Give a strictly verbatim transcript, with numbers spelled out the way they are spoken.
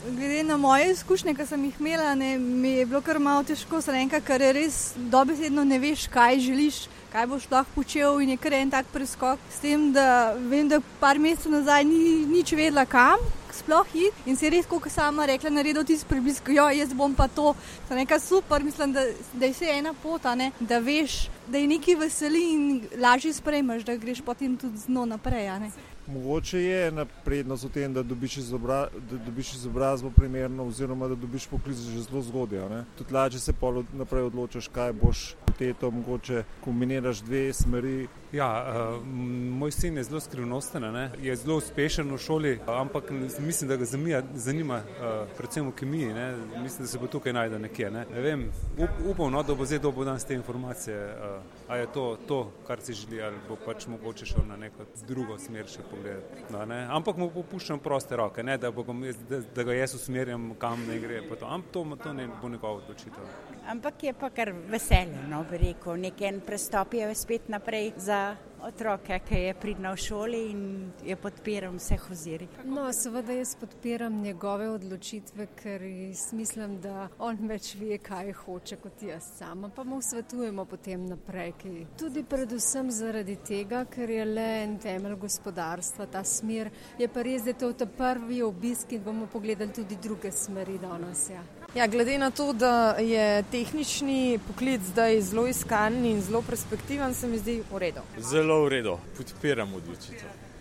Glede na moje izkušnje, ki sem jih imela, ne, mi je bilo kar malo težko srenka, ker je res dobesedno ne veš, kaj želiš, kaj boš lahko počel in je kar en tak preskok. S tem, da vem, da par mesecev nazaj ni nič vedela kam sploh iti in si res, kot sama rekla, naredil tisti preblisk, jo, jaz bom pa to. To je nekaj super, mislim, da, da je vse ena pot, ne, da veš, da je nekaj veseli in lažje sprejmeš, da greš potem tudi z njo naprej, a ne. Mogoče je ena prednost v tem, da dobiš, izobra, da dobiš izobrazbo primerno oziroma da dobiš poklic že zelo zgodaj. Ne? Tudi lažje se pol naprej odločaš, kaj boš teto, mogoče kombiniraš dve smeri. Ja, uh, moj sin je zelo skrivnosten, ne? Je zelo uspešen v šoli, ampak mislim, da ga zanima, zanima uh, predvsem v kemiji. Ne? Mislim, da se bo tukaj najde nekje. Ne, ne vem, up, upam, no, da bo zdaj dobil danes te informacije, uh, a je to, to, kar si želi, ali bo pač mogoče šel na neko drugo smer še pogledati. No, ne? Ampak mu popuščam proste roke, ne? Da, ga, da, da ga jaz usmerjam, kam ne gre. Pa to. Ampak to, to ne bo njegov odločitev. Ampak je pa kar veselje, no, bi rekel, nek en prestop je spet naprej za otroke, ki je pridno v šoli in je podpiram vseh ozirih. No, seveda jaz podpiram njegove odločitve, ker mislim, da on več ve, kaj hoče kot jaz sama, pa mu svetujemo potem naprej. Tudi predvsem zaradi tega, ker je le en temelj gospodarstva, ta smer, je pa res, da je to ta prvi obisk in bomo pogledali tudi druge smeri danes, ja. Ja, glede na to, da je tehnični poklic zdaj zelo iskan in zelo perspektiven, se mi zdi v redu. Zelo v redu, podpiram odločitev.